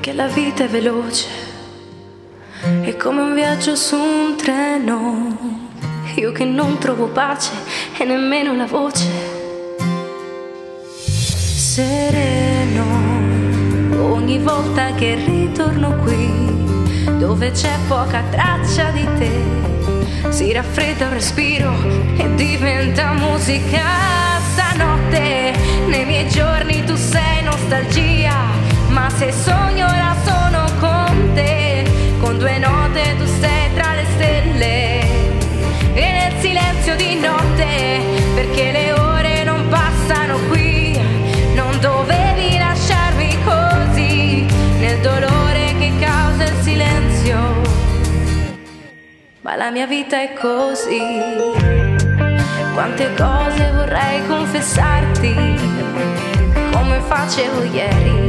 che la vita è veloce, è come un viaggio su un treno. Io che non trovo pace e nemmeno la voce. Sereno ogni volta che ritorno qui, dove c'è poca traccia di te. Si raffredda un respiro e diventa musica. Stanotte nei miei giorni tu sei nostalgia, ma se sogno ora sono con te. Con due note tu sei tra le stelle e nel silenzio di notte, perché le ore non passano qui. Non dovevi lasciarmi così, nel dolore che causa il silenzio, ma la mia vita è così. Quante cose vorrei confessarti, come facevo ieri,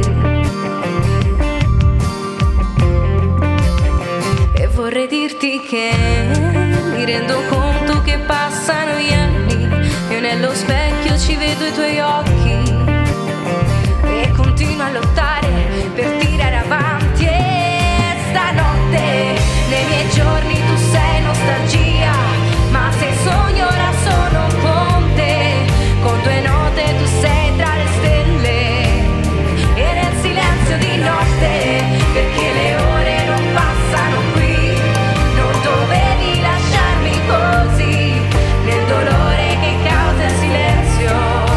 e vorrei dirti che mi rendo conto che passano gli anni. Io nello specchio ci vedo i tuoi occhi e continuo a lottare per tirare avanti. E stanotte nei miei giorni tu sei nostalgia, ma se sogno ora sono con te. Con due note tu sei tra le stelle e nel silenzio di notte, perché le ore non passano qui. Non dovevi lasciarmi così, nel dolore che causa il silenzio.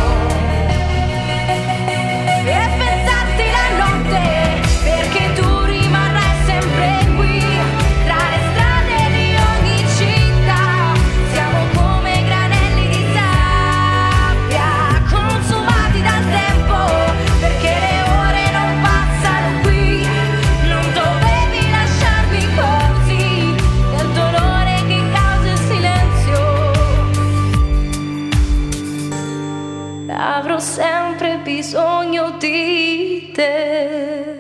E pensarti la notte, perché tu rimarrai sempre qui, tra le strade di ogni città. Siamo come granelli di sabbia, consumati dal tempo, perché le ore non passano qui. Non dovevi lasciarmi così, nel dolore che causa il silenzio. Avrò sempre bisogno di te.